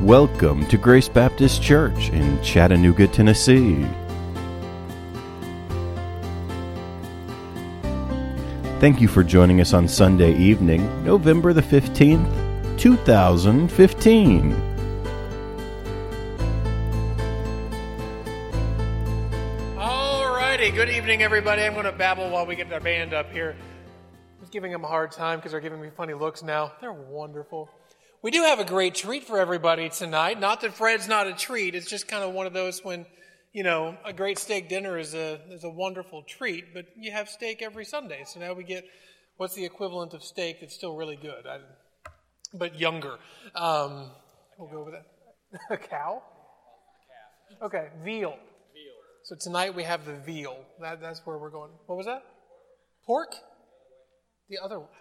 Welcome to Grace Baptist Church in Chattanooga, Tennessee. Thank you for joining us on Sunday evening, November the 15th, 2015. Alrighty, good evening everybody. I'm going to babble while we get our band up here. I was giving them a hard time because they're giving me funny looks now. They're wonderful. We do have a great treat for everybody tonight. Not that Fred's not a treat. It's just kind of one of those when, you know, a great steak dinner is a wonderful treat, but you have steak every Sunday. So now we get, what's the equivalent of steak that's still really good, but younger. We'll go with that. A cow? Okay, veal. So tonight we have the veal. That's where we're going. What was that? Pork? The other one.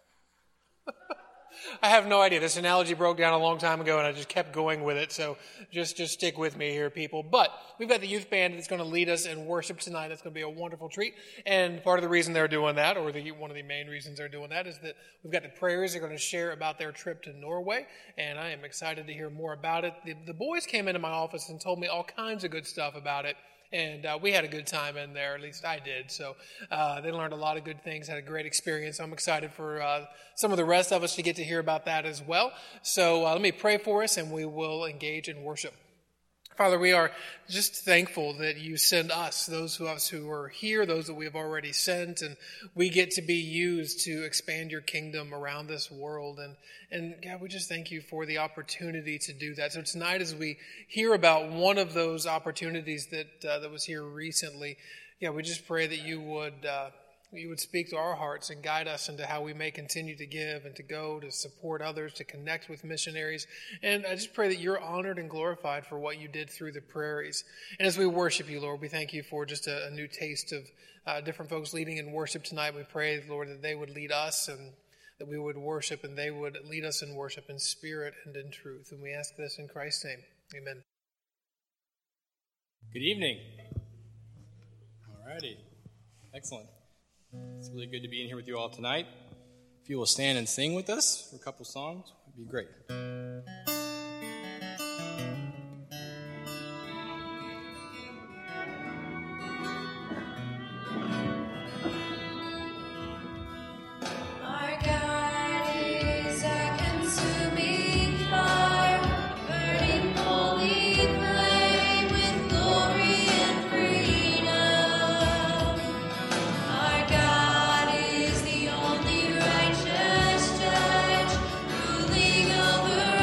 I have no idea. This analogy broke down a long time ago, and I just kept going with it. So just stick with me here, people. But we've got the youth band that's going to lead us in worship tonight. It's going to be a wonderful treat. And part of the reason they're doing that, or one of the main reasons they're doing that, is that we've got the prayers they're going to share about their trip to Norway. And I am excited to hear more about it. The boys came into my office and told me all kinds of good stuff about it. And we had a good time in there, at least I did. So they learned a lot of good things, had a great experience. I'm excited for some of the rest of us to get to hear about that as well. So let me pray for us, and we will engage in worship. Father, we are just thankful that you send us, those of us who are here, those that we have already sent, and we get to be used to expand your kingdom around this world. And God, we just thank you for the opportunity to do that. So tonight, as we hear about one of those opportunities that was here recently, we just pray that you would speak to our hearts and guide us into how we may continue to give and to go, to support others, to connect with missionaries. And I just pray that you're honored and glorified for what you did through the prairies. And as we worship you, Lord, we thank you for just a new taste of different folks leading in worship tonight. We pray, Lord, that they would lead us and that we would worship, and they would lead us in worship in spirit and in truth. And we ask this in Christ's name. Amen. Good evening. All righty. Excellent. It's really good to be in here with you all tonight. If you will stand and sing with us for a couple songs, it would be great. Over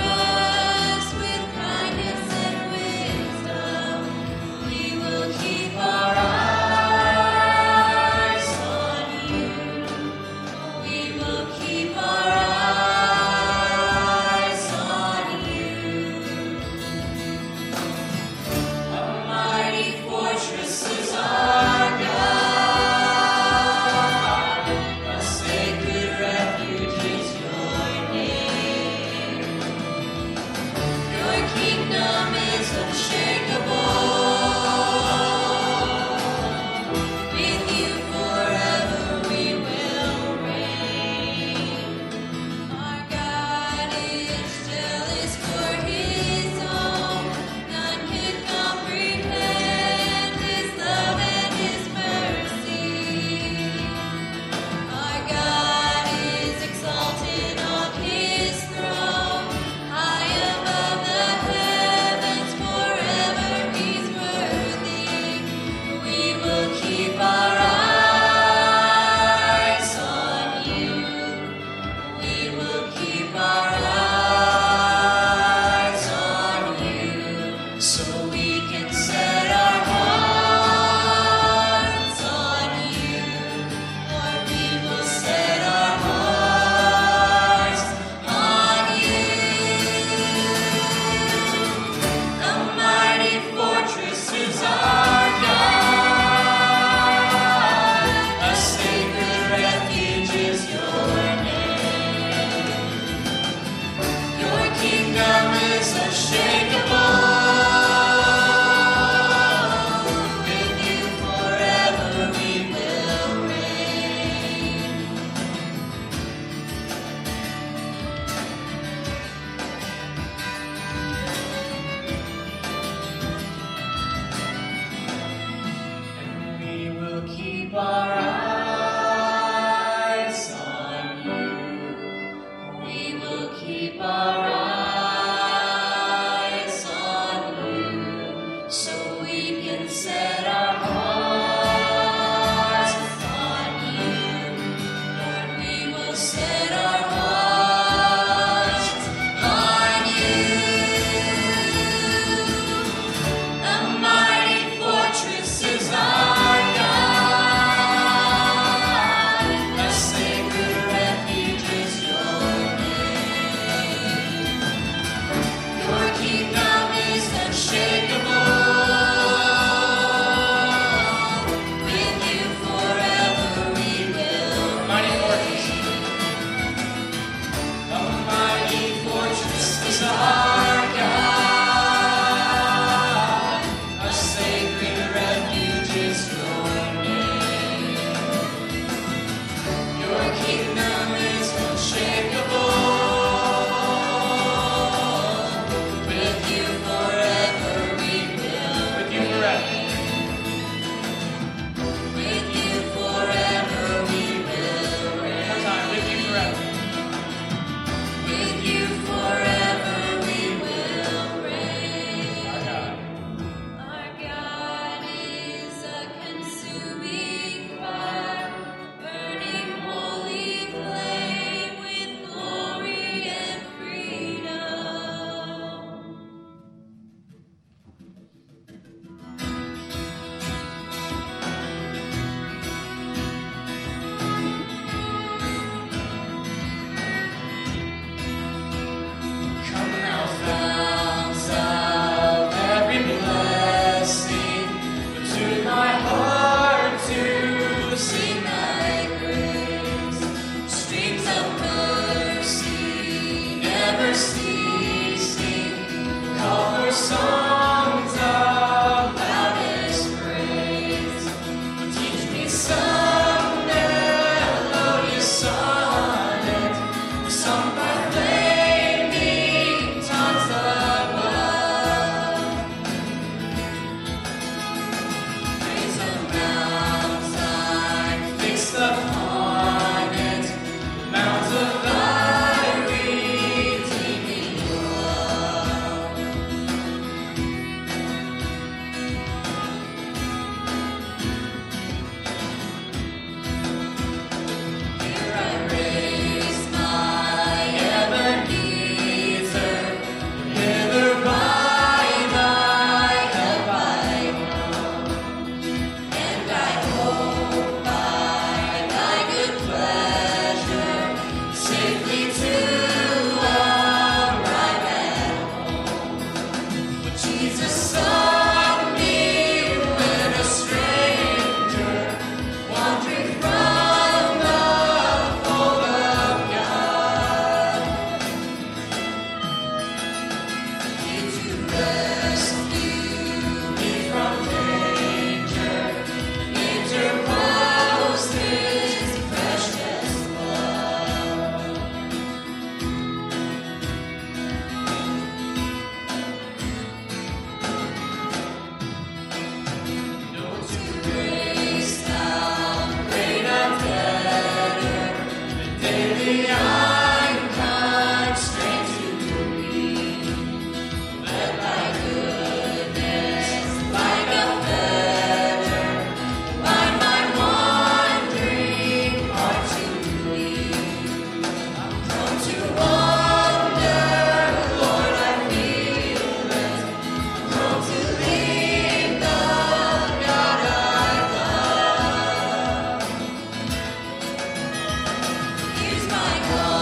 Here's my God.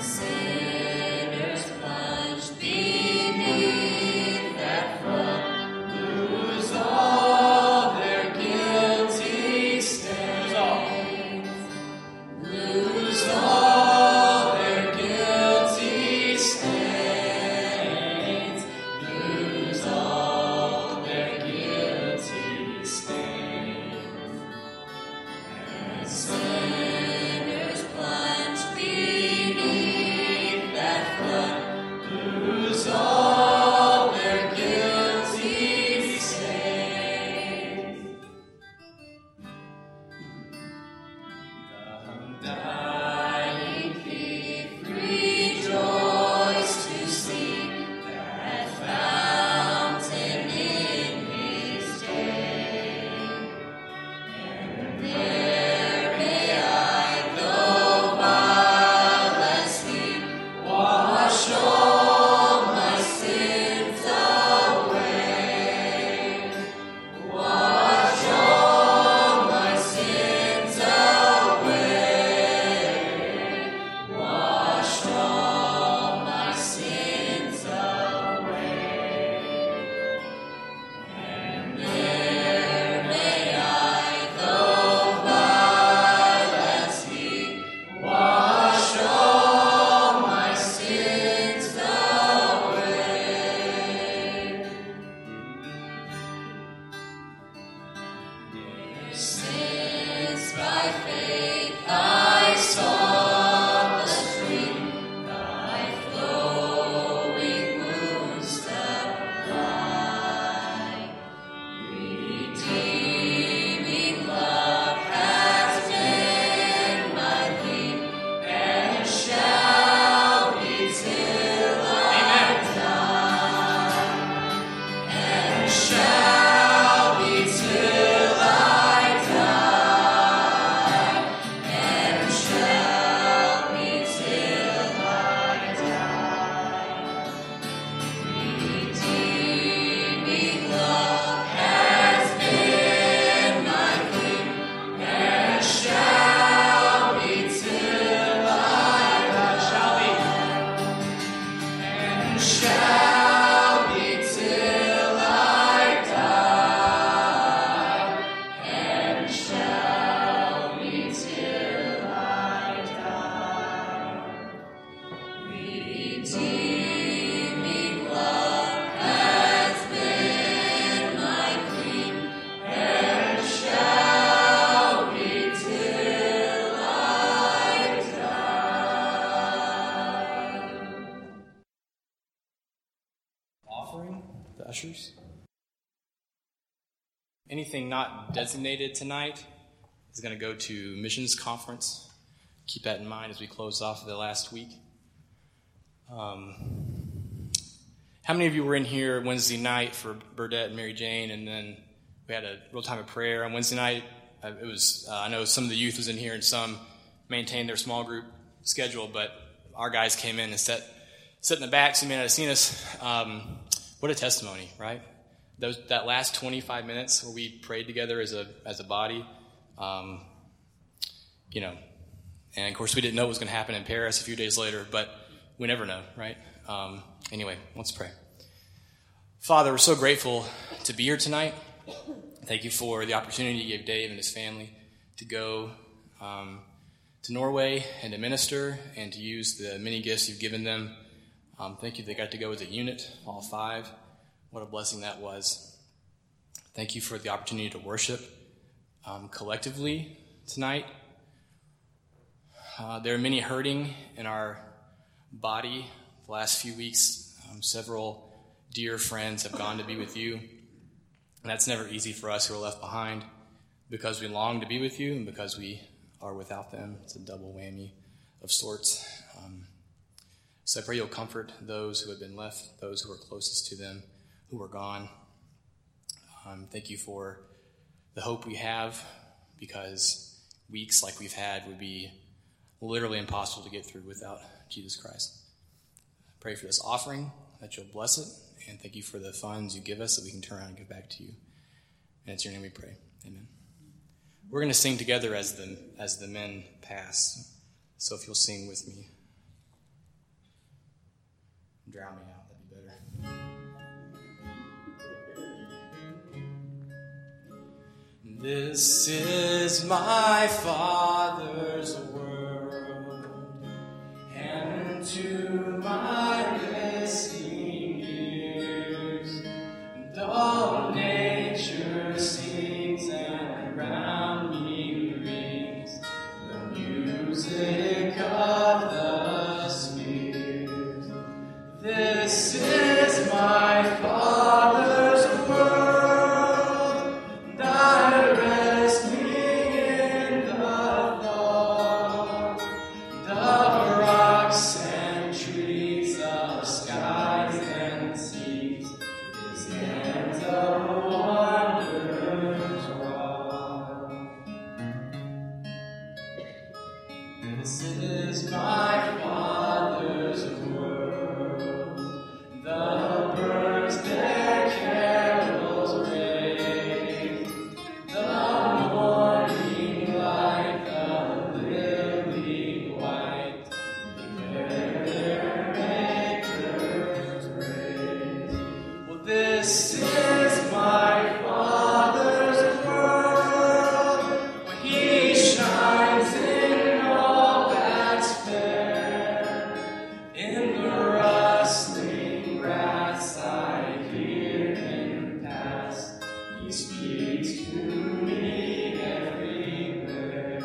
Ushers. Anything not designated tonight is going to go to missions conference. Keep that in mind as we close off the last week. How many of you were in here Wednesday night for Burdette and Mary Jane, and then we had a real time of prayer on Wednesday night? It was I know some of the youth was in here and some maintained their small group schedule, but our guys came in and sat in the back, so you may not have seen us. What a testimony, right? That last 25 minutes where we prayed together as a body, and of course we didn't know what was going to happen in Paris a few days later, but we never know, right? Anyway, let's pray. Father, we're so grateful to be here tonight. Thank you for the opportunity you gave Dave and his family to go to Norway and to minister and to use the many gifts you've given them. Thank you they got to go as a unit, all 5. What a blessing that was. Thank you for the opportunity to worship collectively tonight. There are many hurting in our body the last few weeks. Several dear friends have gone to be with you. And that's never easy for us who are left behind because we long to be with you and because we are without them. It's a double whammy of sorts. So I pray you'll comfort those who have been left, those who are closest to them, who are gone. Thank you for the hope we have, because weeks like we've had would be literally impossible to get through without Jesus Christ. I pray for this offering, that you'll bless it, and thank you for the funds you give us that we can turn around and give back to you. And it's your name we pray. Amen. We're going to sing together as the men pass, so if you'll sing with me. Drown me out, that'd be better. This is my Father's world, and to my listening ears, and all nature sings and around me rings the music of the spheres. This is my Father's world, thy resting in the thought of rocks and trees, of skies and seas, his hands of wonders wrought. This is my Father's world, the birds their carols raise, the morning light, the lily white, declare their Maker's praise. Well, this is my Father's world, where He shines in all that's fair. In the rustling grass I hear Him pass. He speaks to me everywhere.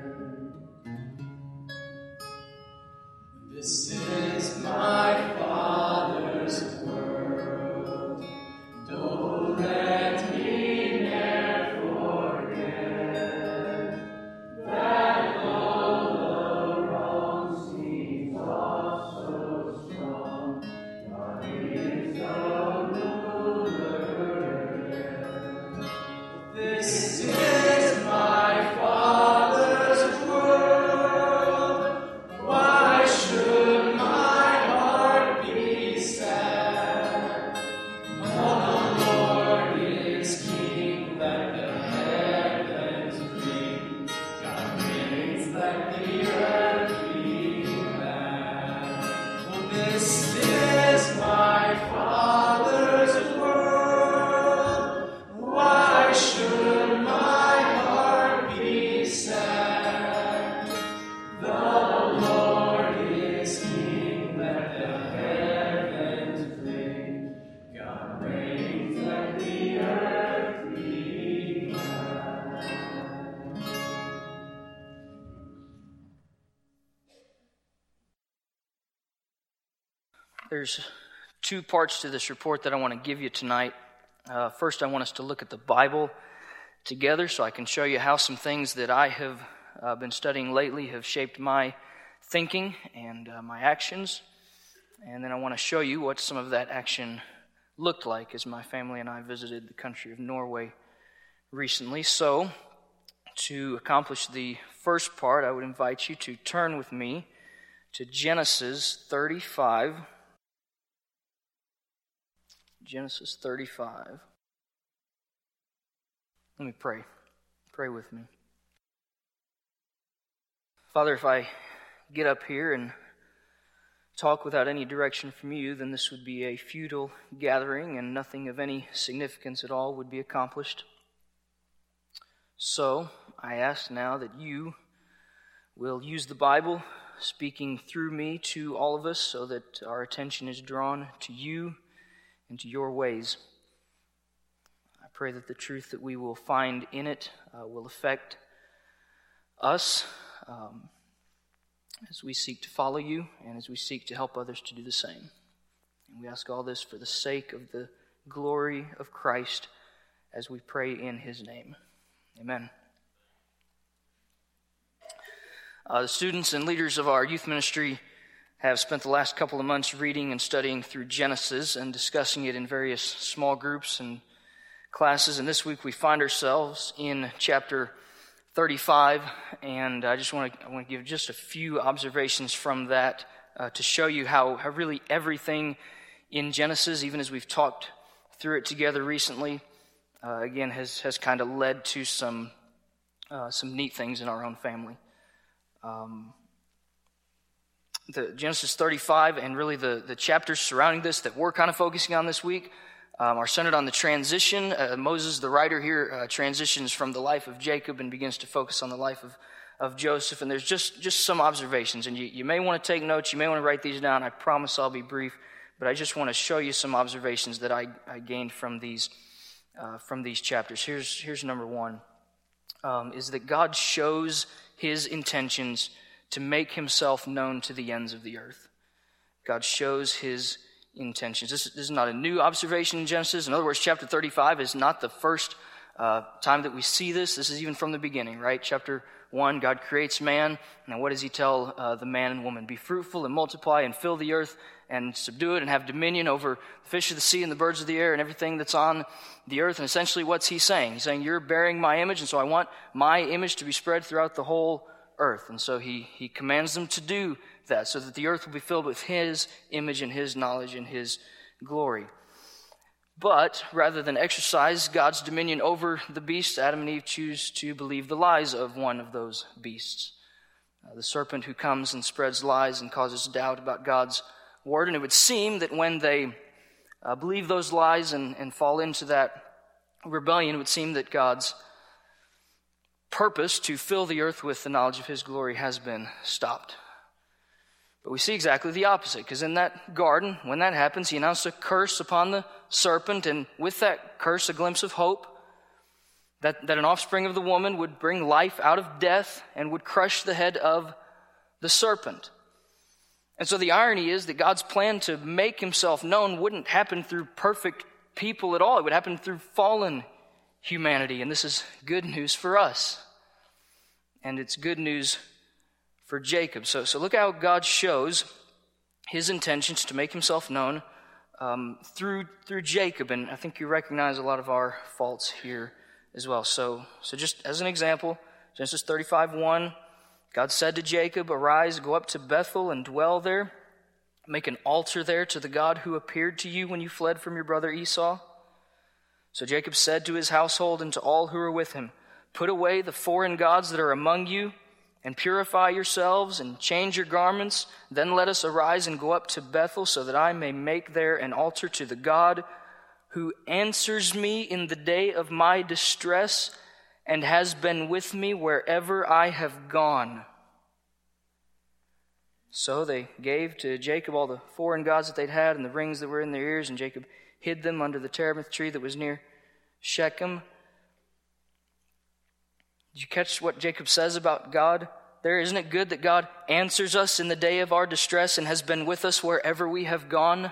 This is my Father's world. Don't let me ne'er forget that though the wrong seems oft so strong, God is the ruler yet. This is my Father's world. Why should my heart be sad? Oh, the Lord is King, let the heavens ring. God reigns, let the earth be glad. Oh, this is my Father's world. Why should my heart be sad? The Lord is King, let the heavens ring. God reigns, let the earth be glad. There's two parts to this report that I want to give you tonight. First, I want us to look at the Bible together so I can show you how some things that I have been studying lately have shaped my thinking and my actions. And then I want to show you what some of that action looked like as my family and I visited the country of Norway recently. So, to accomplish the first part, I would invite you to turn with me to Genesis 35. Genesis 35. Let me pray. Pray with me. Father, if I get up here and talk without any direction from you, then this would be a futile gathering and nothing of any significance at all would be accomplished. So, I ask now that you will use the Bible, speaking through me to all of us so that our attention is drawn to you and to your ways. I pray that the truth that we will find in it will affect us as we seek to follow you and as we seek to help others to do the same. And we ask all this for the sake of the glory of Christ as we pray in His name. Amen. The students and leaders of our youth ministry have spent the last couple of months reading and studying through Genesis and discussing it in various small groups and classes. And this week we find ourselves in chapter 35, and I want to give just a few observations from that to show you how really everything in Genesis, even as we've talked through it together recently, again has kind of led to some neat things in our own family. the Genesis 35 and really the chapters surrounding this that we're kind of focusing on this week are centered on the transition. Moses, the writer here, transitions from the life of Jacob and begins to focus on the life of Joseph. And there's just some observations. And you may want to take notes. You may want to write these down. I promise I'll be brief. But I just want to show you some observations that I gained from these chapters. Here's number one, is that God shows his intentions to make himself known to the ends of the earth. God shows his intentions. This is not a new observation in Genesis. In other words, chapter 35 is not the first time that we see this. This is even from the beginning, right? Chapter 1, God creates man. Now what does he tell the man and woman? Be fruitful and multiply and fill the earth and subdue it and have dominion over the fish of the sea and the birds of the air and everything that's on the earth. And essentially what's he saying? He's saying, you're bearing my image, and so I want my image to be spread throughout the whole earth. And so he commands them to do that so that the earth will be filled with his image and his knowledge and his glory. But rather than exercise God's dominion over the beasts, Adam and Eve choose to believe the lies of one of those beasts. The serpent who comes and spreads lies and causes doubt about God's word. And it would seem that when they believe those lies and fall into that rebellion, it would seem that God's purpose to fill the earth with the knowledge of his glory has been stopped. But we see exactly the opposite, because in that garden, when that happens, he announced a curse upon the serpent, and with that curse, a glimpse of hope, that an offspring of the woman would bring life out of death and would crush the head of the serpent. And so the irony is that God's plan to make himself known wouldn't happen through perfect people at all. It would happen through fallen humanity. And this is good news for us. And it's good news for Jacob. So look how God shows his intentions to make himself known through Jacob. And I think you recognize a lot of our faults here as well. So just as an example, Genesis 35:1, God said to Jacob, arise, go up to Bethel and dwell there. Make an altar there to the God who appeared to you when you fled from your brother Esau. So Jacob said to his household and to all who were with him, put away the foreign gods that are among you, and purify yourselves and change your garments. Then let us arise and go up to Bethel so that I may make there an altar to the God who answers me in the day of my distress and has been with me wherever I have gone. So they gave to Jacob all the foreign gods that they'd had and the rings that were in their ears, and Jacob hid them under the terebinth tree that was near Shechem. Did you catch what Jacob says about God there? Isn't it good that God answers us in the day of our distress and has been with us wherever we have gone?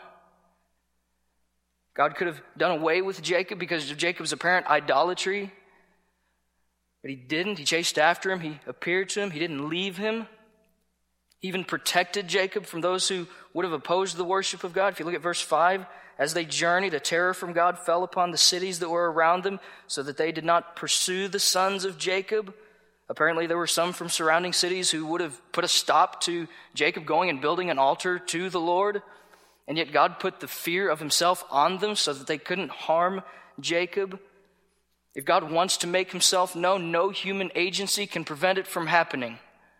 God could have done away with Jacob because of Jacob's apparent idolatry, but he didn't. He chased after him. He appeared to him. He didn't leave him. He even protected Jacob from those who would have opposed the worship of God. If you look at verse 5, as they journeyed, a terror from God fell upon the cities that were around them so that they did not pursue the sons of Jacob. Apparently there were some from surrounding cities who would have put a stop to Jacob going and building an altar to the Lord. And yet God put the fear of himself on them so that they couldn't harm Jacob. If God wants to make himself known, no human agency can prevent it from happening.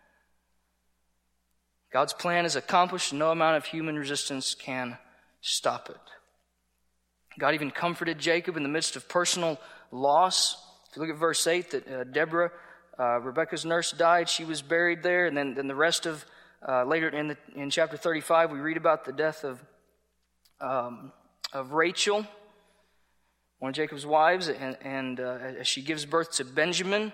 God's plan is accomplished, and no amount of human resistance can stop it. God even comforted Jacob in the midst of personal loss. If you look at verse 8, that Deborah, Rebekah's nurse, died. She was buried there. And then the rest of, later in chapter 35, we read about the death of Rachel, one of Jacob's wives, and as she gives birth to Benjamin.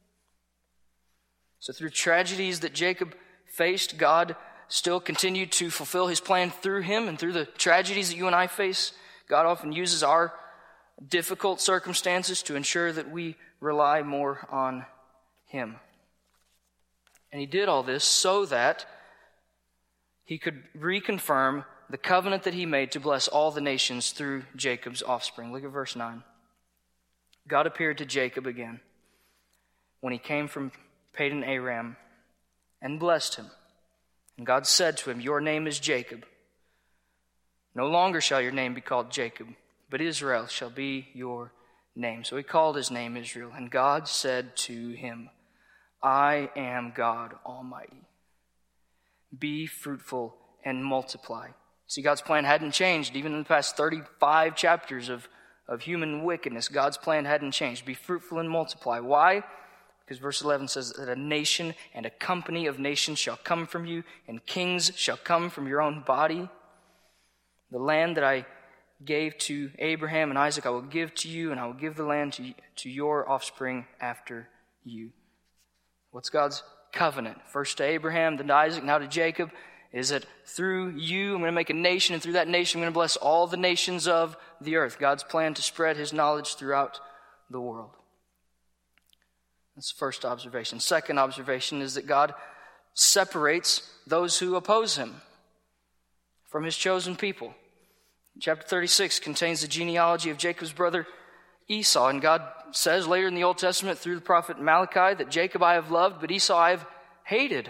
So through tragedies that Jacob faced, God still continued to fulfill his plan through him. And through the tragedies that you and I face, God often uses our difficult circumstances to ensure that we rely more on him. And he did all this so that he could reconfirm the covenant that he made to bless all the nations through Jacob's offspring. Look at verse 9. God appeared to Jacob again when he came from Padan Aram and blessed him. And God said to him, your name is Jacob. No longer shall your name be called Jacob, but Israel shall be your name. So he called his name Israel. And God said to him, I am God Almighty. be fruitful and multiply. See, God's plan hadn't changed. Even in the past 35 chapters of human wickedness, God's plan hadn't changed. Be fruitful and multiply. Why? Because verse 11 says that a nation and a company of nations shall come from you, and kings shall come from your own body. The land that I gave to Abraham and Isaac I will give to you, and I will give the land to your offspring after you. What's God's covenant? First to Abraham, then to Isaac, now to Jacob. Is that through you I'm going to make a nation, and through that nation I'm going to bless all the nations of the earth. God's plan to spread his knowledge throughout the world. That's the first observation. Second observation is that God separates those who oppose him from his chosen people. Chapter 36 contains the genealogy of Jacob's brother Esau, and God says later in the Old Testament through the prophet Malachi that Jacob I have loved, but Esau I have hated.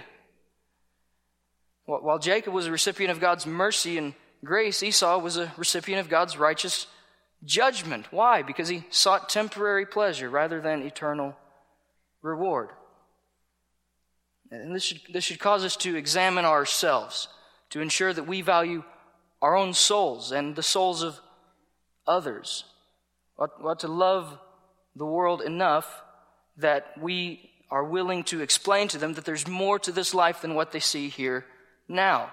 While Jacob was a recipient of God's mercy and grace, Esau was a recipient of God's righteous judgment. Why? Because he sought temporary pleasure rather than eternal reward. And this should cause us to examine ourselves, to ensure that we value our own souls and the souls of others. We ought to love the world enough that we are willing to explain to them that there's more to this life than what they see here now.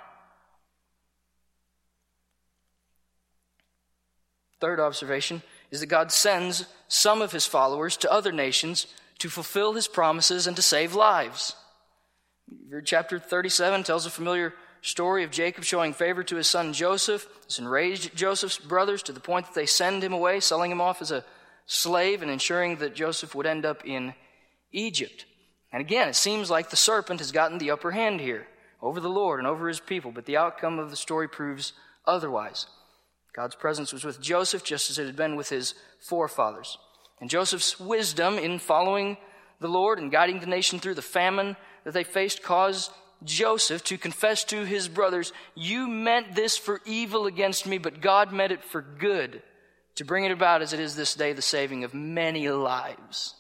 Third observation is that God sends some of his followers to other nations to fulfill his promises and to save lives. Chapter 37 tells a familiar story of Jacob showing favor to his son Joseph. This enraged Joseph's brothers to the point that they send him away, selling him off as a slave and ensuring that Joseph would end up in Egypt. And again, it seems like the serpent has gotten the upper hand here over the Lord and over his people, but the outcome of the story proves otherwise. God's presence was with Joseph just as it had been with his forefathers. And Joseph's wisdom in following the Lord and guiding the nation through the famine that they faced caused Joseph to confess to his brothers, "You meant this for evil against me, but God meant it for good, to bring it about as it is this day, the saving of many lives."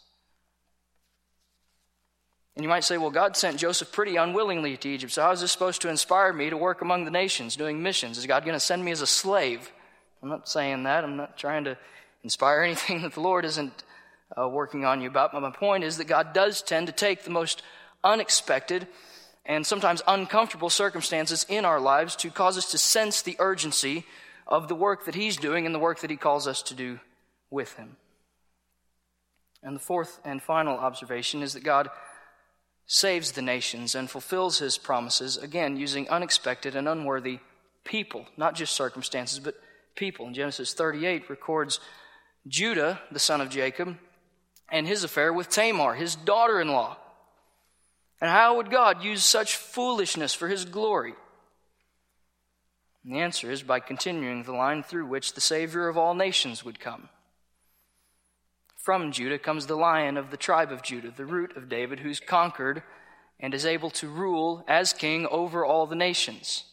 And you might say, well, God sent Joseph pretty unwillingly to Egypt, so how is this supposed to inspire me to work among the nations, doing missions? Is God going to send me as a slave? I'm not saying that. I'm not trying to inspire anything that the Lord isn't working on you about. But my point is that God does tend to take the most unexpected and sometimes uncomfortable circumstances in our lives to cause us to sense the urgency of the work that he's doing and the work that he calls us to do with him. And the fourth and final observation is that God saves the nations and fulfills his promises, again, using unexpected and unworthy people, not just circumstances, but people. And Genesis 38 records Judah, the son of Jacob, and his affair with Tamar, his daughter-in-law. And how would God use such foolishness for his glory? And the answer is by continuing the line through which the Savior of all nations would come. From Judah comes the Lion of the tribe of Judah, the root of David, who's conquered and is able to rule as king over all the nations.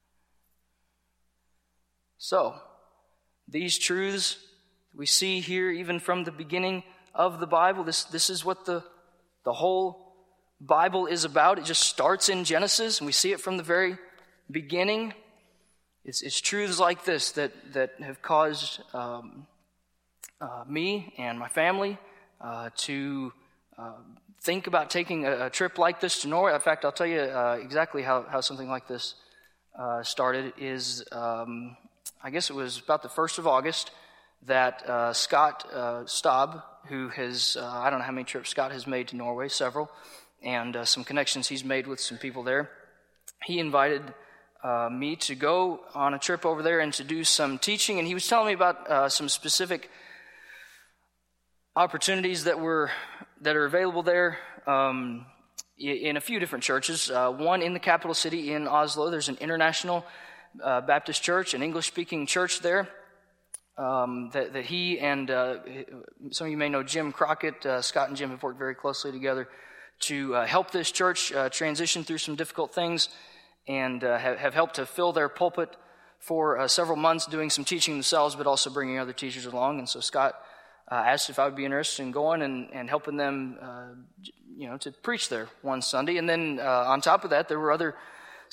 So, these truths we see here even from the beginning of the Bible, this is what the whole Bible is about. It just starts in Genesis, and we see it from the very beginning. It's truths like this that have caused me and my family to think about taking a trip like this to Norway. In fact, I'll tell you exactly how something like this started. I guess it was about the 1st of August that Scott Staub, who has, I don't know how many trips Scott has made to Norway, several, and some connections he's made with some people there. He invited me to go on a trip over there and to do some teaching, and he was telling me about some specific opportunities that are available there in a few different churches. One in the capital city in Oslo. There's an international Baptist church, an English-speaking church there that he and some of you may know Jim Crockett. Scott and Jim have worked very closely together to help this church transition through some difficult things, and have helped to fill their pulpit for several months, doing some teaching themselves, but also bringing other teachers along. And so Scott asked if I would be interested in going and helping them, to preach there one Sunday. And then on top of that, there were other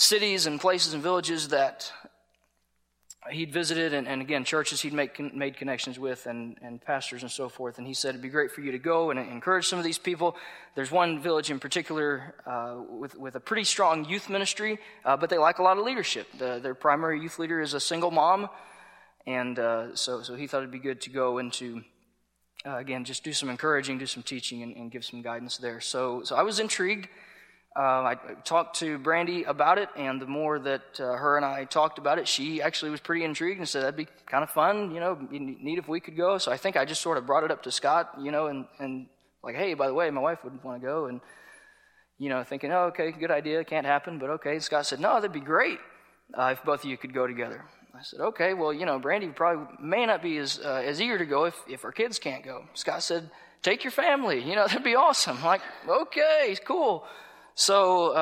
cities and places and villages that he'd visited, and again, churches he'd made connections with, and pastors and so forth. And he said it'd be great for you to go and encourage some of these people. There's one village in particular with a pretty strong youth ministry, but they lack a lot of leadership. Their primary youth leader is a single mom, and so he thought it'd be good to go and to, again, just do some encouraging, do some teaching, and give some guidance there. So I was intrigued. I talked to Brandy about it, and the more that her and I talked about it, she actually was pretty intrigued and said that'd be kind of fun, neat if we could go. So I think I just sort of brought it up to Scott, and like, hey, by the way, my wife would want to go, and thinking, oh, okay, good idea, can't happen, but okay. Scott said, no, that'd be great if both of you could go together. I said, okay, well, Brandy probably may not be as eager to go if her kids can't go. Scott said, take your family, that'd be awesome. I'm like, okay, cool. So,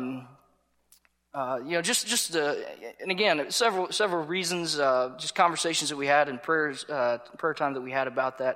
and again, several reasons, just conversations that we had and prayer time that we had about that.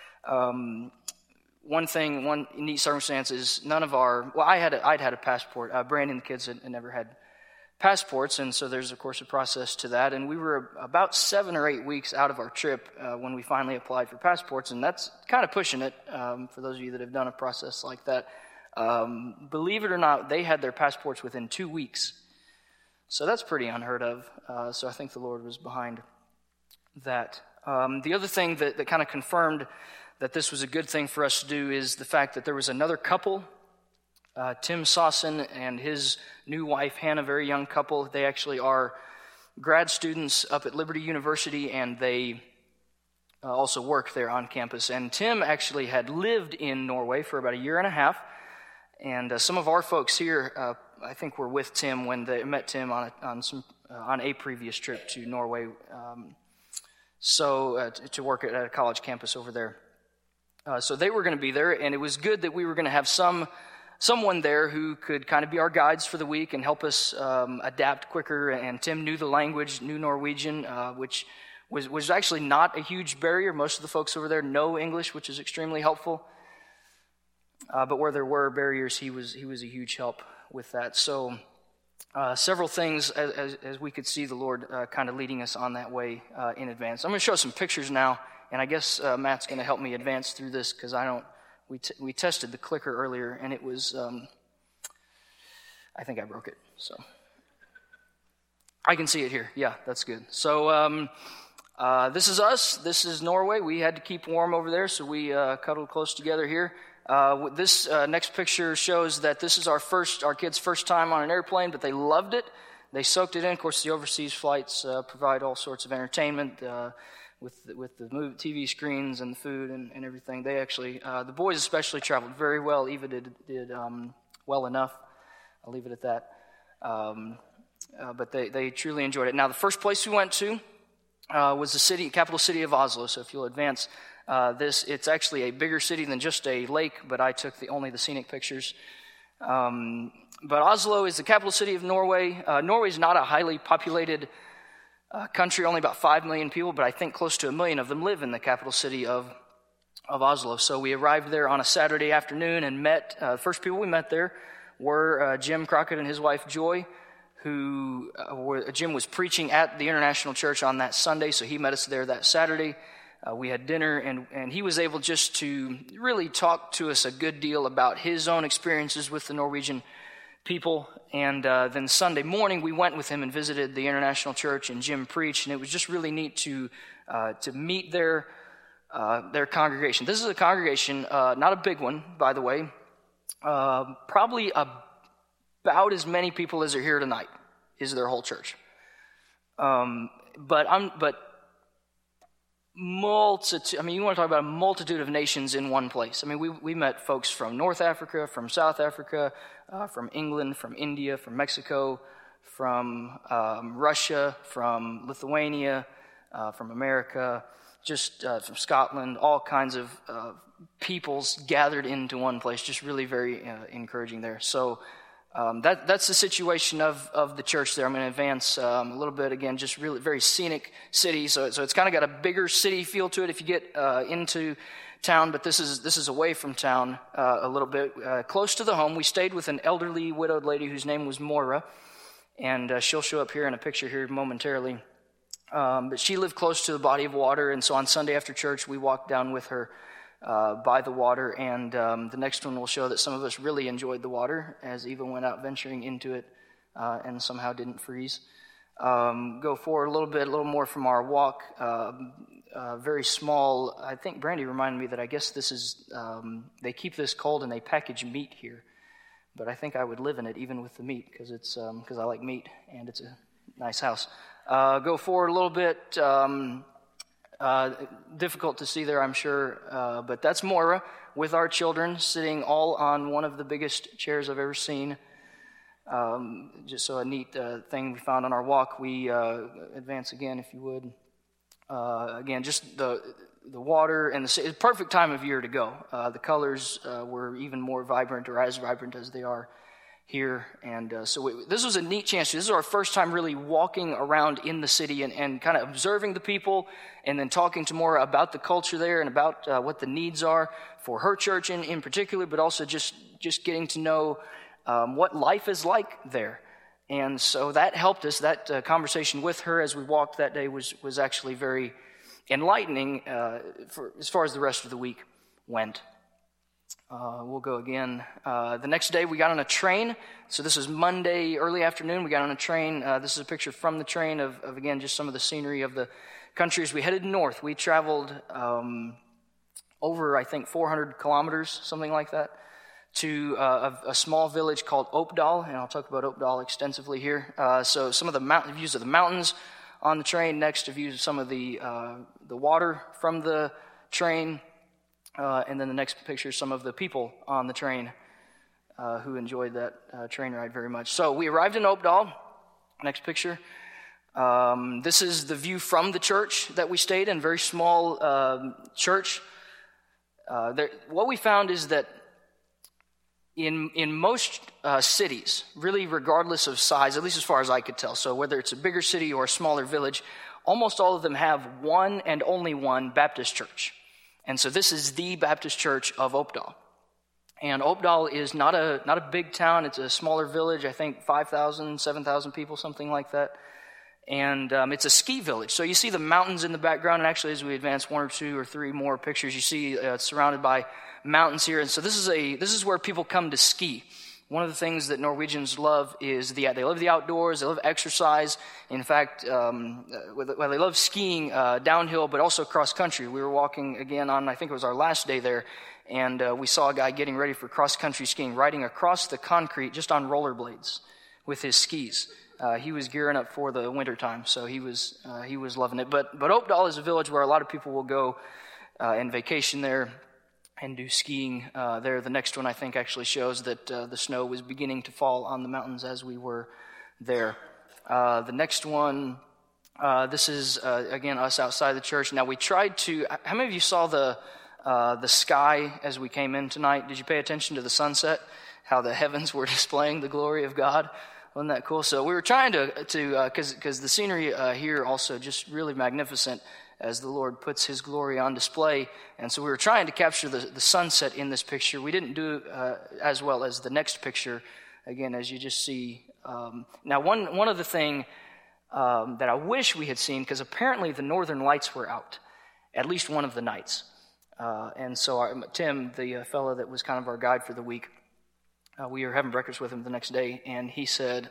One neat circumstance is I'd had a passport. Brandon and the kids had never had passports, and so there's, of course, a process to that. And we were about 7 or 8 weeks out of our trip when we finally applied for passports, and that's kind of pushing it for those of you that have done a process like that. Believe it or not, they had their passports within 2 weeks. So that's pretty unheard of. So I think the Lord was behind that. The other thing that kind of confirmed that this was a good thing for us to do is the fact that there was another couple, Tim Sawson and his new wife, Hannah, very young couple. They actually are grad students up at Liberty University, and they also work there on campus. And Tim actually had lived in Norway for about 1.5 years. And some of our folks here, I think, were with Tim when they met Tim on a previous trip to Norway, to work at a college campus over there. So they were going to be there, and it was good that we were going to have someone there who could kind of be our guides for the week and help us adapt quicker. And Tim knew the language, knew Norwegian, which was actually not a huge barrier. Most of the folks over there know English, which is extremely helpful. But where there were barriers, he was a huge help with that. So several things as we could see the Lord kind of leading us on that way in advance. I'm going to show some pictures now, and I guess Matt's going to help me advance through this because we tested the clicker earlier, and it was I think I broke it. So I can see it here. Yeah, that's good. So this is us. This is Norway. We had to keep warm over there, so we cuddled close together here. This next picture shows that this is our kids' first time on an airplane, but they loved it. They soaked it in. Of course, the overseas flights provide all sorts of entertainment with the TV screens and the food and everything. They actually, the boys especially, traveled very well. Eva did well enough. I'll leave it at that. But they truly enjoyed it. Now, the first place we went to was the capital city of Oslo. So if you'll advance. It's actually a bigger city than just a lake, but I took only the scenic pictures. But Oslo is the capital city of Norway. Norway is not a highly populated country, only about 5 million people, but I think close to 1 million of them live in the capital city of Oslo. So we arrived there on a Saturday afternoon and met, the first people we met there were Jim Crockett and his wife Joy, Jim was preaching at the International Church on that Sunday, so he met us there that Saturday. We had dinner, and he was able just to really talk to us a good deal about his own experiences with the Norwegian people. And then Sunday morning, we went with him and visited the International Church, and Jim preached, and it was just really neat to meet their congregation. This is a congregation, not a big one, by the way, probably about as many people as are here tonight is their whole church. But multitude. I mean, you want to talk about a multitude of nations in one place. I mean, we met folks from North Africa, from South Africa, from England, from India, from Mexico, from Russia, from Lithuania, from America, just from Scotland, all kinds of peoples gathered into one place. Just really very encouraging there. So that's the situation of the church there. I'm going to advance a little bit again, just really very scenic city. So it's kind of got a bigger city feel to it if you get into town, but this is away from town a little bit, close to the home. We stayed with an elderly widowed lady whose name was Moira, and she'll show up here in a picture here momentarily. But she lived close to the body of water, and so on Sunday after church, we walked down with her by the water, and the next one will show that some of us really enjoyed the water as Eva went out venturing into it and somehow didn't freeze. Go forward a little more from our walk. Very small. I think Brandy reminded me that I guess this is, they keep this cold and they package meat here. But I think I would live in it even with the meat because I like meat and it's a nice house. Go forward a little bit. Difficult to see there, I'm sure. But that's Moira with our children sitting all on one of the biggest chairs I've ever seen. Just so a neat thing we found on our walk. We advance again, if you would. Again, just the water and the perfect time of year to go. The colors were even more vibrant, or as vibrant as they are here. And this was a neat chance. This is our first time really walking around in the city and kind of observing the people, and then talking to Maura about the culture there and about what the needs are for her church in particular, but also just getting to know what life is like there. And so that helped us. That conversation with her as we walked that day was actually very enlightening as far as the rest of the week went. We'll go again. The next day we got on a train. So this is Monday early afternoon. We got on a train. This is a picture from the train of again, just some of the scenery of the country as we headed north. We traveled over, I think, 400 kilometers, something like that, to a small village called Oppdal, and I'll talk about Oppdal extensively here. So some of the views of the mountains on the train. Next, a view of some of the water from the train. And then the next picture, some of the people on the train who enjoyed that train ride very much. So we arrived in Oppdal. Next picture. This is the view from the church that we stayed in, very small church. What we found is that in most cities, really regardless of size, at least as far as I could tell, so whether it's a bigger city or a smaller village, almost all of them have one and only one Baptist church. And so this is the Baptist Church of Oppdal. And Oppdal is not a big town. It's a smaller village, I think 5,000, 7,000 people, something like that. And it's a ski village. So you see the mountains in the background. And actually, as we advance one or two or three more pictures, you see it's surrounded by mountains here. And so this is where people come to ski. One of the things that Norwegians love is they love the outdoors, they love exercise. In fact, they love skiing downhill, but also cross country. We were walking again on, I think it was our last day there, and we saw a guy getting ready for cross country skiing, riding across the concrete just on rollerblades with his skis. He was gearing up for the winter time, so he was loving it. But Oppdal is a village where a lot of people will go and vacation there and do skiing there. The next one, I think, actually shows that the snow was beginning to fall on the mountains as we were there. The next one, this is, again, us outside the church. Now, we tried to... How many of you saw the sky as we came in tonight? Did you pay attention to the sunset? How the heavens were displaying the glory of God? Wasn't that cool? So we were trying to because the scenery here also just really magnificent as the Lord puts His glory on display. And so we were trying to capture the sunset in this picture. We didn't do as well as the next picture, again, as you just see. Now, one other thing that I wish we had seen, because apparently the Northern Lights were out, at least one of the nights. And so Tim, the fellow that was kind of our guide for the week, we were having breakfast with him the next day, and he said,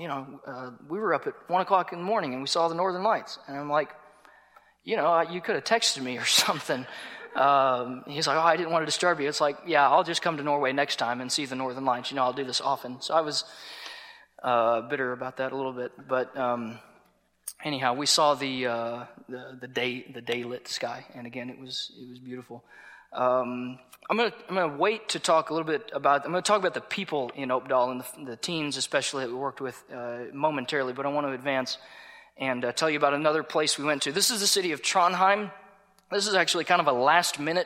we were up at 1 o'clock in the morning, and we saw the Northern Lights. And I'm like, you could have texted me or something. He's like, I didn't want to disturb you. It's like, yeah, I'll just come to Norway next time and see the Northern Lights. I'll do this often. So I was bitter about that a little bit. But anyhow, we saw the day-lit sky, and again, it was beautiful. I'm gonna wait to talk a little bit about. I'm gonna talk about the people in Oppdal and the teens, especially that we worked with momentarily. But I want to advance and tell you about another place we went to. This is the city of Trondheim. This is actually kind of a last-minute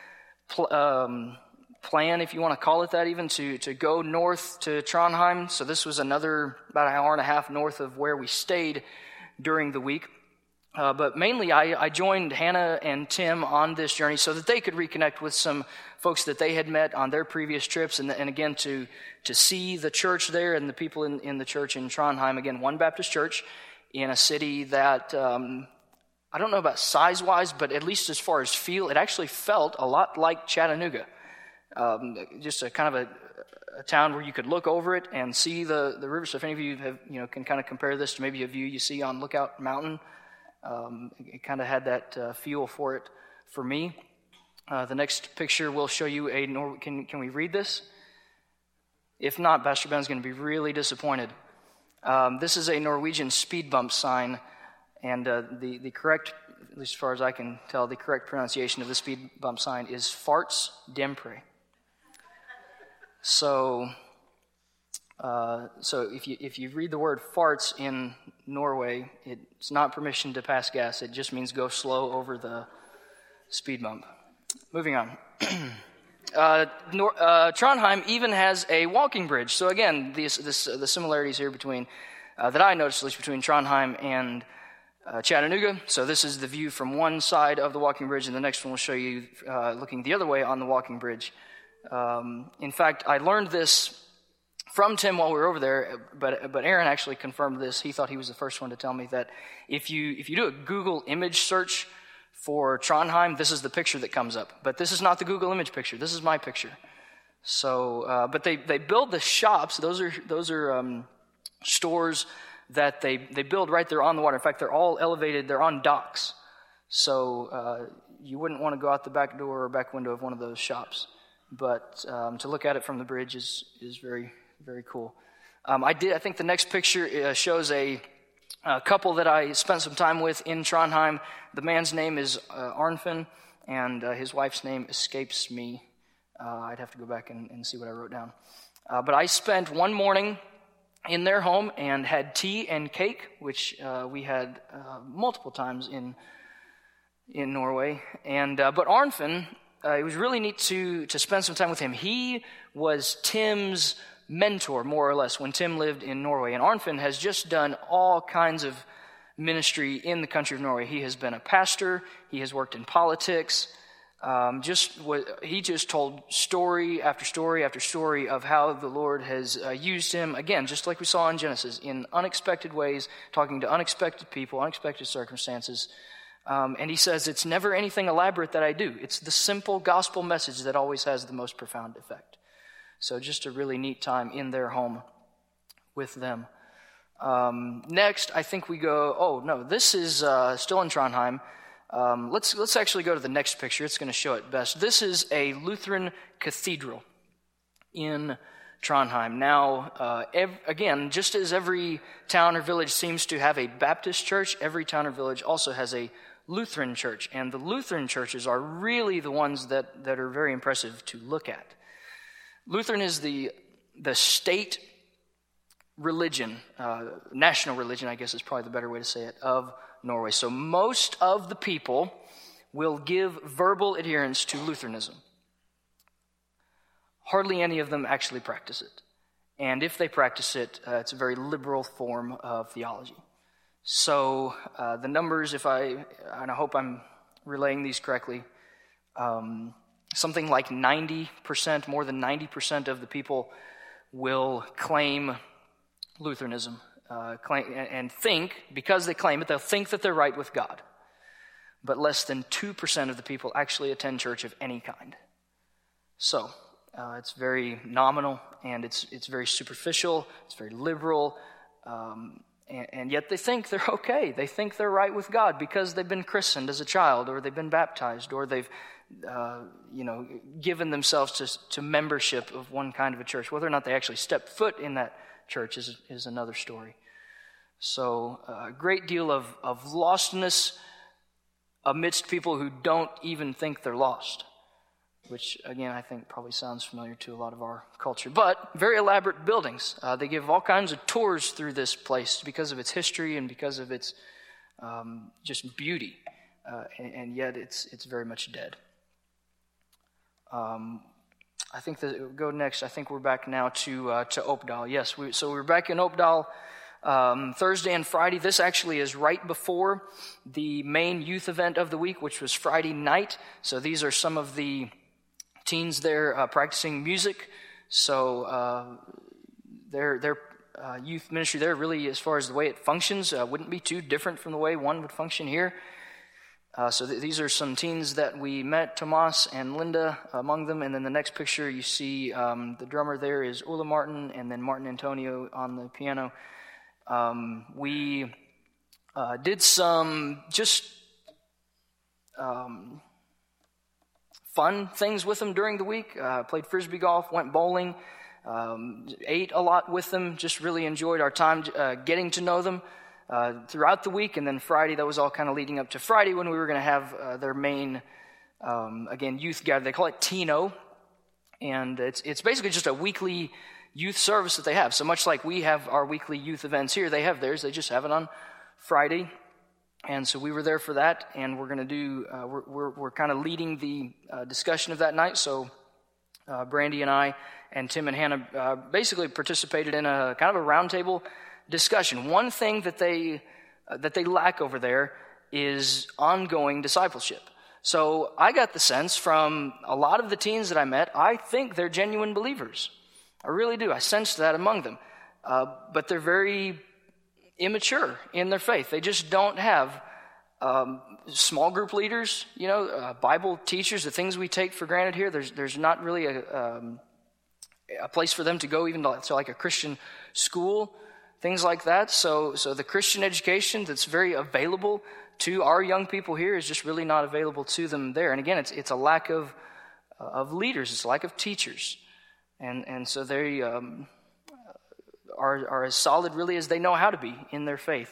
plan, if you want to call it that, even to go north to Trondheim. So this was about an hour and a half north of where we stayed during the week. But mainly, I joined Hannah and Tim on this journey so that they could reconnect with some folks that they had met on their previous trips, and again, to see the church there and the people in the church in Trondheim. Again, one Baptist church in a city that, I don't know about size-wise, but at least as far as feel, it actually felt a lot like Chattanooga. Just a kind of a town where you could look over it and see the river. So if any of you have, can kind of compare this to maybe a view you see on Lookout Mountain, it kind of had that feel for it for me. The next picture will show you can we read this? If not, Pastor Ben's going to be really disappointed. This is a Norwegian speed bump sign, and the correct, at least as far as I can tell, the correct pronunciation of the speed bump sign is Farts Dempre. So if you read the word farts in Norway, it's not permission to pass gas. It just means go slow over the speed bump. Moving on. Trondheim even has a walking bridge. So again, the similarities here between that I noticed, at least between Trondheim and Chattanooga. So this is the view from one side of the walking bridge, and the next one will show you looking the other way on the walking bridge. In fact, I learned this from Tim while we were over there, but Aaron actually confirmed this. He thought he was the first one to tell me that if you do a Google image search for Trondheim, this is the picture that comes up. But this is not the Google image picture. This is my picture. So, but they build the shops. Those are stores that they build right there on the water. In fact, they're all elevated. They're on docks. So you wouldn't want to go out the back door or back window of one of those shops. But to look at it from the bridge is very, very cool. I think the next picture shows a couple that I spent some time with in Trondheim. The man's name is Arnfinn, and his wife's name escapes me. I'd have to go back and see what I wrote down. But I spent one morning in their home and had tea and cake, which we had multiple times in Norway. And but Arnfinn, it was really neat to spend some time with him. He was Tim's mentor, more or less, when Tim lived in Norway. And Arnfinn has just done all kinds of ministry in the country of Norway. He has been a pastor. He has worked in politics. He just told story after story after story of how the Lord has used him, again, just like we saw in Genesis, in unexpected ways, talking to unexpected people, unexpected circumstances. And he says, it's never anything elaborate that I do. It's the simple gospel message that always has the most profound effect. So just a really neat time in their home with them. Next, I think we go, this is still in Trondheim. Let's actually go to the next picture. It's going to show it best. This is a Lutheran cathedral in Trondheim. Now, again, just as every town or village seems to have a Baptist church, every town or village also has a Lutheran church. And the Lutheran churches are really the ones that are very impressive to look at. Lutheran is the state religion, national religion, I guess is probably the better way to say it, of Norway. So most of the people will give verbal adherence to Lutheranism. Hardly any of them actually practice it. And if they practice it, it's a very liberal form of theology. So the numbers, and I hope I'm relaying these correctly, something like 90%, more than 90% of the people will claim Lutheranism, and think, because they claim it, they'll think that they're right with God. But less than 2% of the people actually attend church of any kind. So, it's very nominal, and it's very superficial, it's very liberal, and yet they think they're okay. They think they're right with God because they've been christened as a child, or they've been baptized, or they've given themselves to membership of one kind of a church. Whether or not they actually step foot in that church is another story. So a great deal of lostness amidst people who don't even think they're lost, which again I think probably sounds familiar to a lot of our culture. But very elaborate buildings. They give all kinds of tours through this place because of its history and because of its just beauty, and yet it's very much dead. I think that go next. I think we're back now to Oppdal. Yes, so we're back in Oppdal. Thursday and Friday. This actually is right before the main youth event of the week, which was Friday night. So these are some of the teens there practicing music. So their youth ministry there really, as far as the way it functions, wouldn't be too different from the way one would function here. So these are some teens that we met, Tomas and Linda among them. And then the next picture you see the drummer there is Ula Martin, and then Martin Antonio on the piano. We did some just fun things with them during the week. Played frisbee golf, went bowling, ate a lot with them, just really enjoyed our time getting to know them throughout the week. And then Friday, that was all kind of leading up to Friday when we were going to have their main, again, youth gathering. They call it Tino, and it's basically just a weekly youth service that they have. So much like we have our weekly youth events here, they have theirs. They just have it on Friday. And so we were there for that, and we're going to do, we're kind of leading the discussion of that night. So Brandy and I and Tim and Hannah basically participated in a kind of a roundtable discussion. One thing that they lack over there is ongoing discipleship. So I got the sense from a lot of the teens that I met, I think they're genuine believers. I really do. I sensed that among them. But they're very immature in their faith. They just don't have small group leaders, Bible teachers, the things we take for granted here. There's not really a place for them to go, even to like a Christian school, things like that. So the Christian education that's very available to our young people here is just really not available to them there. And again, it's a lack of leaders. It's a lack of teachers. And so they are as solid really as they know how to be in their faith.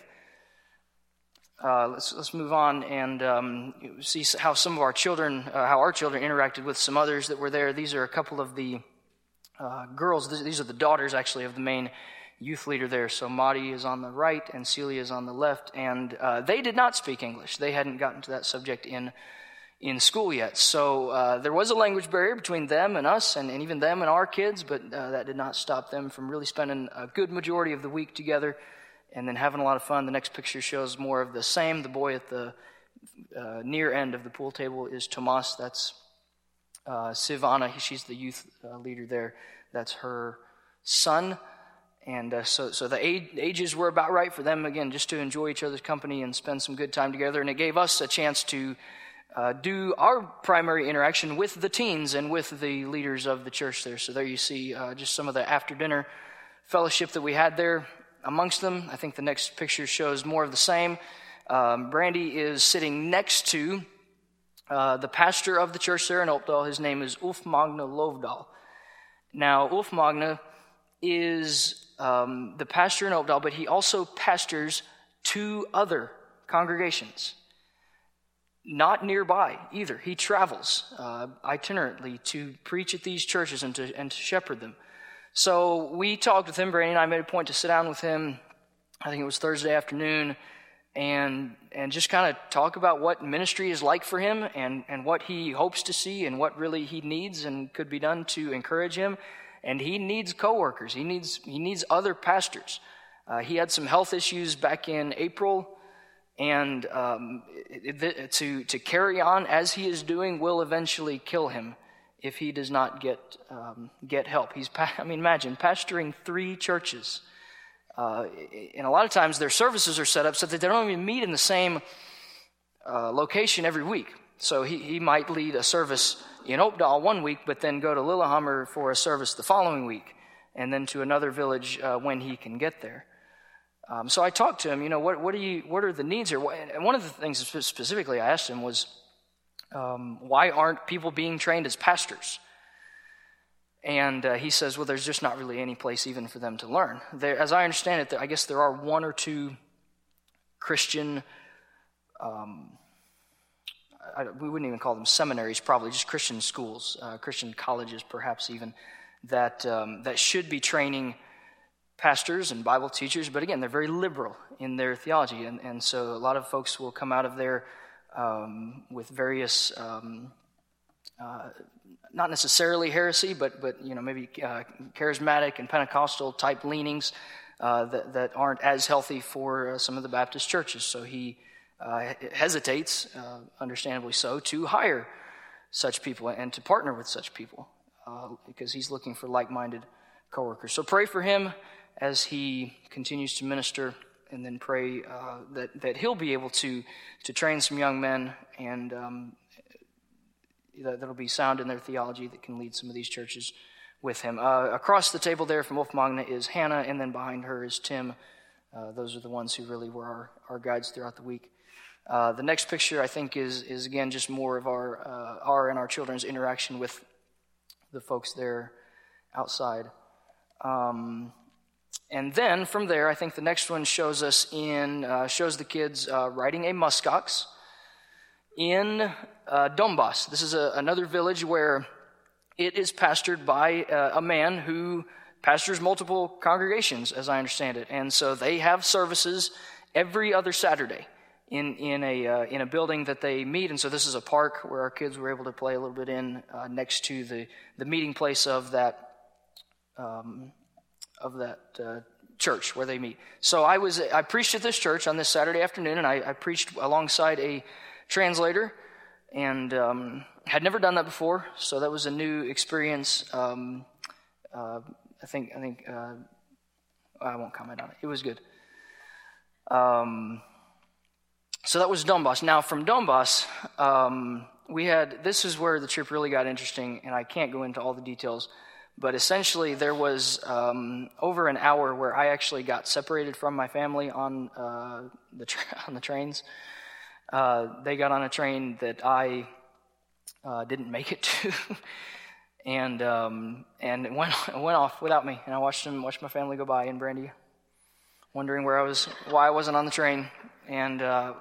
Let's move on and see how some of our children, how our children interacted with some others that were there. These are a couple of the girls. These are the daughters, actually, of the main youth leader there. So Madi is on the right and Celia is on the left. And they did not speak English. They hadn't gotten to that subject in school yet. So there was a language barrier between them and us, and even them and our kids, but that did not stop them from really spending a good majority of the week together and then having a lot of fun. The next picture shows more of the same. The boy at the near end of the pool table is Tomas. That's Sivana. She's the youth leader there. That's her son. And so the ages were about right for them, again, just to enjoy each other's company and spend some good time together. And it gave us a chance to do our primary interaction with the teens and with the leaders of the church there. So there you see just some of the after-dinner fellowship that we had there amongst them. I think the next picture shows more of the same. Brandy is sitting next to the pastor of the church there in Opdal. His name is Ulf Magne Lovdal. Now, Ulf Magne is the pastor in Opdal, but he also pastors 2 other congregations. Not nearby either. He travels itinerantly to preach at these churches and to shepherd them. So we talked with him. Brandy and I made a point to sit down with him. I think it was Thursday afternoon, and just kind of talk about what ministry is like for him and what he hopes to see and what really he needs and could be done to encourage him. And he needs coworkers. He needs other pastors. He had some health issues back in April. And to carry on as he is doing will eventually kill him if he does not get help. Imagine pastoring 3 churches, and a lot of times their services are set up so that they don't even meet in the same location every week. So he might lead a service in Opdal one week, but then go to Lillehammer for a service the following week, and then to another village when he can get there. So I talked to him, what are the needs here? And one of the things specifically I asked him was, why aren't people being trained as pastors? And he says, well, there's just not really any place even for them to learn. As I understand it, I guess there are 1 or 2 Christian, we wouldn't even call them seminaries, probably just Christian schools, Christian colleges perhaps even, that should be training pastors and Bible teachers, but again, they're very liberal in their theology, and so a lot of folks will come out of there with various, not necessarily heresy, but maybe charismatic and Pentecostal type leanings. that aren't as healthy for some of the Baptist churches. So he hesitates, understandably so, to hire such people and to partner with such people because he's looking for like-minded coworkers. So pray for him as he continues to minister, and then pray that he'll be able to train some young men and that'll be sound in their theology that can lead some of these churches with him. Across the table there from Wolf Magna is Hannah, and then behind her is Tim. Those are the ones who really were our guides throughout the week. The next picture, I think, is again just more of our and our children's interaction with the folks there outside. And then from there, I think the next one shows the kids riding a muskox in Donbass. This is another village where it is pastored by a man who pastors multiple congregations, as I understand it. And so they have services every other Saturday in a building that they meet. And so this is a park where our kids were able to play a little bit in next to the meeting place of that church where they meet. So I preached at this church on this Saturday afternoon, and I preached alongside a translator, and had never done that before, so that was a new experience. I think I won't comment on it. It was good. So that was Donbass. Now from Donbass, this is where the trip really got interesting, and I can't go into all the details, but essentially there was over an hour where I actually got separated from my family on the trains. They got on a train that I didn't make it to, and it went off without me. And I watched my family go by in Brandy, wondering why I wasn't on the train. And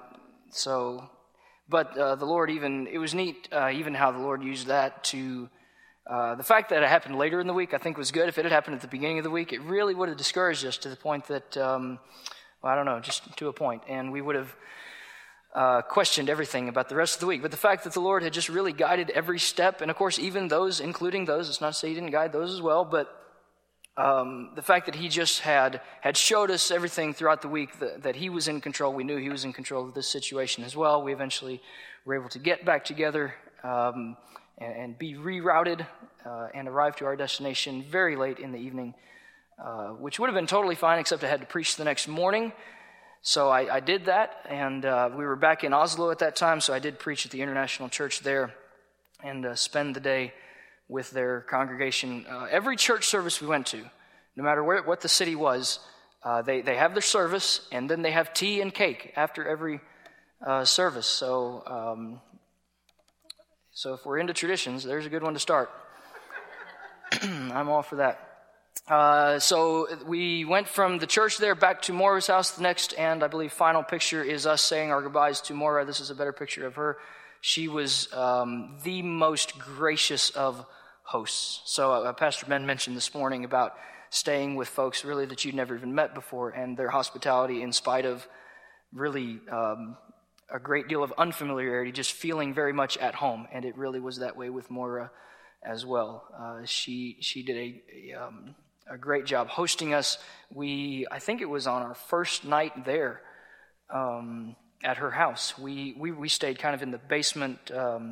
the Lord it was neat even how the Lord used that to. The fact that it happened later in the week, I think, was good. If it had happened at the beginning of the week, it really would have discouraged us to the point that, I don't know, just to a point, and we would have questioned everything about the rest of the week. But the fact that the Lord had just really guided every step, and of course even those, including those, it's not to say he didn't guide those as well, but the fact that he just had showed us everything throughout the week, that he was in control. We knew he was in control of this situation as well. We eventually were able to get back together and be rerouted and arrive to our destination very late in the evening, which would have been totally fine, except I had to preach the next morning. So I did that, and we were back in Oslo at that time, so I did preach at the International Church there and spend the day with their congregation. Every church service we went to, no matter what the city was, they have their service, and then they have tea and cake after every service. So if we're into traditions, there's a good one to start. I'm all for that. So we went from the church there back to Maura's house the next, and I believe final picture is us saying our goodbyes to Maura. This is a better picture of her. She was the most gracious of hosts. So Pastor Ben mentioned this morning about staying with folks really that you'd never even met before, and their hospitality in spite of really a great deal of unfamiliarity, just feeling very much at home. And it really was that way with Maura as well. She did a great job hosting us. I think it was on our first night there at her house. We stayed kind of in the basement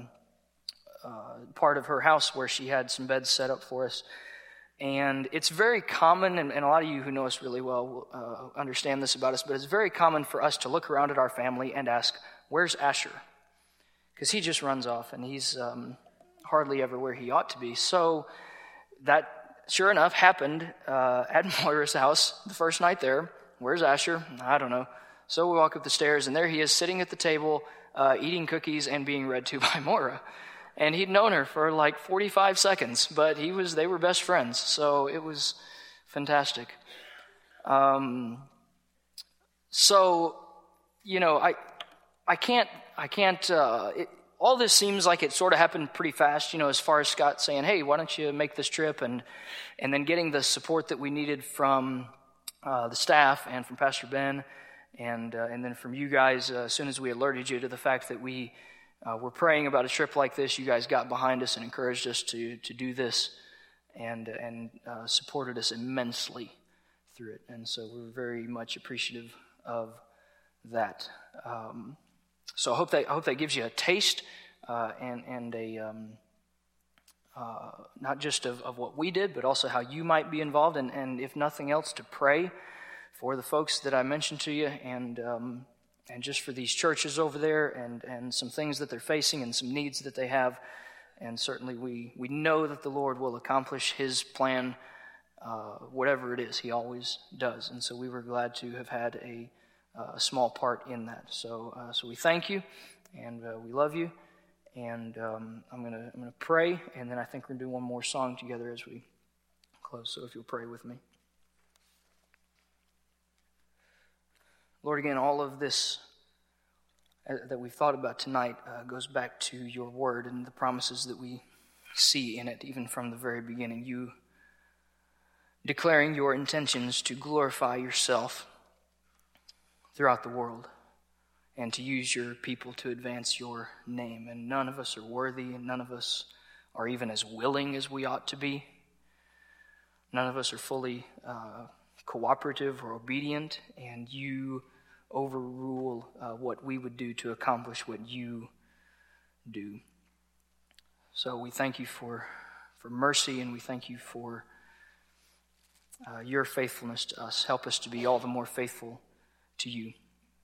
part of her house where she had some beds set up for us. And it's very common, and a lot of you who know us really well understand this about us, but it's very common for us to look around at our family and ask, where's Asher? Because he just runs off, and he's hardly ever where he ought to be. So that, sure enough, happened at Maura's house the first night there. Where's Asher? I don't know. So we walk up the stairs, and there he is sitting at the table, eating cookies and being read to by Maura. And he'd known her for like 45 seconds, but they were best friends. So it was fantastic. All this seems like it sort of happened pretty fast, as far as Scott saying, hey, why don't you make this trip? And then getting the support that we needed from the staff and from Pastor Ben and then from you guys. As soon as we alerted you to the fact that we were praying about a trip like this, you guys got behind us and encouraged us to do this and supported us immensely through it. And so we're very much appreciative of that. So I hope that gives you a taste and a not just of what we did, but also how you might be involved, and if nothing else, to pray for the folks that I mentioned to you, and just for these churches over there, and some things that they're facing, and some needs that they have. And certainly we know that the Lord will accomplish His plan, whatever it is. He always does. And so we were glad to have had a small part in that. So we thank you, and we love you. And I'm gonna pray, and then I think we're gonna do one more song together as we close. So if you'll pray with me. Lord, again, all of this that we've thought about tonight goes back to your word and the promises that we see in it, even from the very beginning. You declaring your intentions to glorify yourself throughout the world and to use your people to advance your name. And none of us are worthy, and none of us are even as willing as we ought to be. None of us are fully cooperative or obedient, and you overrule what we would do to accomplish what you do. So we thank you for mercy, and we thank you for your faithfulness to us. Help us to be all the more faithful to you.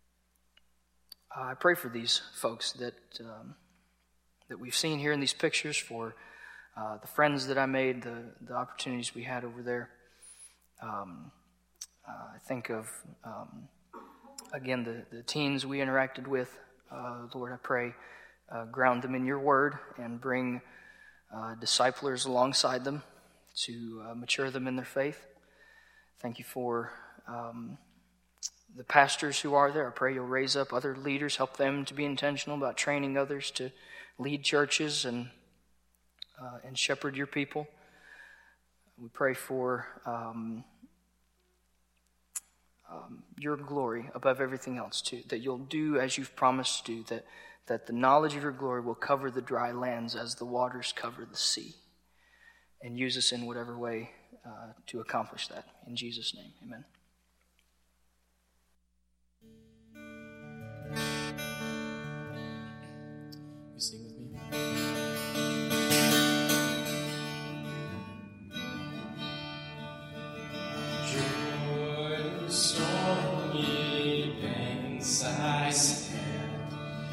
I pray for these folks that we've seen here in these pictures, for the friends that I made, the opportunities we had over there. I think of, again, the teens we interacted with. Lord, I pray, ground them in your word and bring disciplers alongside them to mature them in their faith. Thank you for the pastors who are there. I pray you'll raise up other leaders, help them to be intentional about training others to lead churches and shepherd your people. We pray for your glory above everything else, too, that you'll do as you've promised to do, that the knowledge of your glory will cover the dry lands as the waters cover the sea, and use us in whatever way to accomplish that. In Jesus' name, amen. You sing with me? Jordan stormy banks I stand,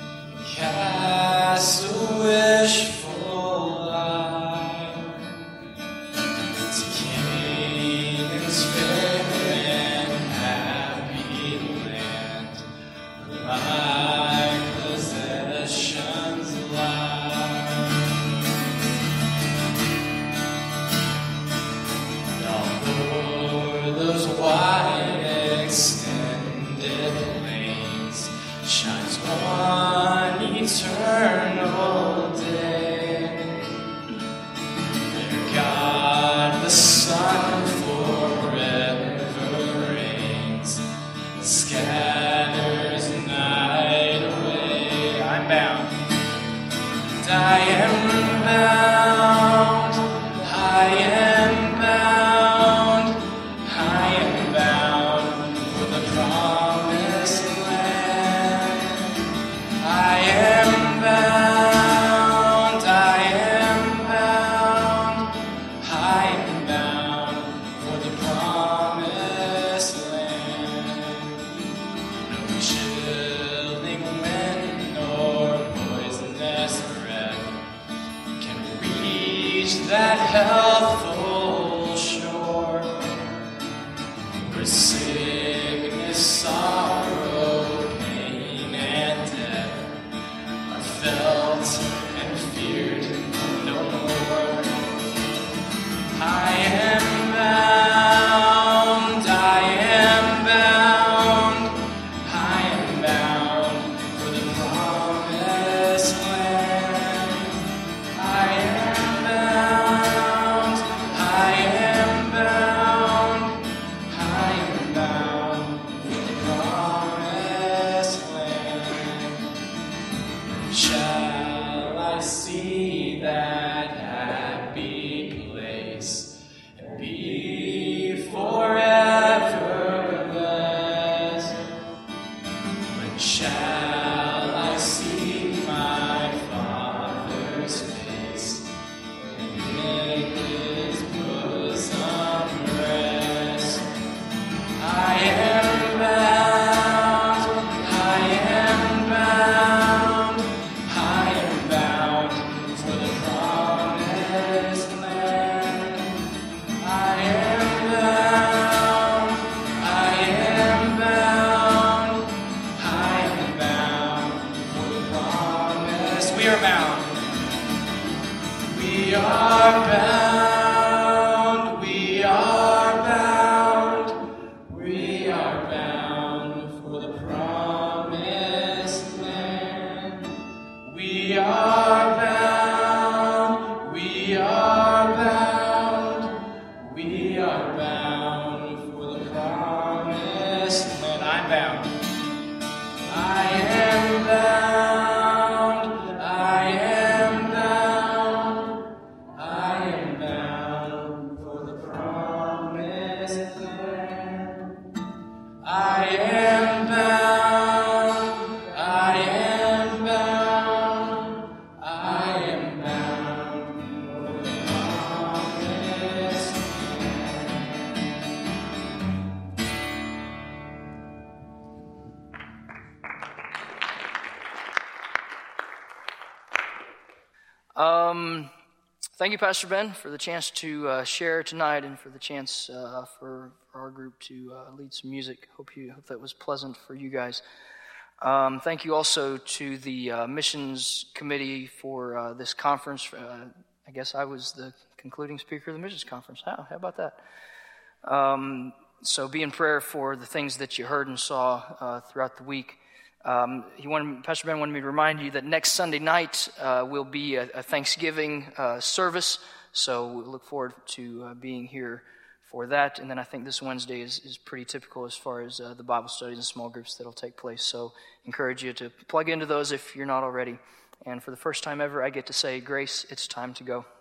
cast a wishful eye to Canaan's fair and happy land, where my possessions lie. O'er those wide extended plains shines one eternal day. There God the Son forever reigns, scatters night away. I'm bound, and I am bound, I am bound, I am bound for the promised land. I am bound, I am bound, I am bound for the promised land. No chilling wind nor poisonous breath Shall I see my Father's face and make His bosom rest? I am bound, I am bound, I am bound for the promised land. I am bound, I am bound, I am bound for the promise. We are bound. We are bound. We are bound. We are bound for the promised land. We are bound. We are bound. We are bound for the promised land. I'm bound. I am bound, I am bound, I am bound for the promised land. I am bound, I am bound, I am bound for the promised Thank you, Pastor Ben, for the chance to share tonight and for the chance for our group to lead some music. Hope that was pleasant for you guys. Thank you also to the missions committee for this conference. I guess I was the concluding speaker of the missions conference. How about that? So be in prayer for the things that you heard and saw throughout the week. Pastor Ben wanted me to remind you that next Sunday night will be a Thanksgiving service, so we look forward to being here for that. And then I think this Wednesday is pretty typical as far as the Bible studies and small groups that will take place. So encourage you to plug into those if you're not already. And for the first time ever, I get to say, Grace, it's time to go.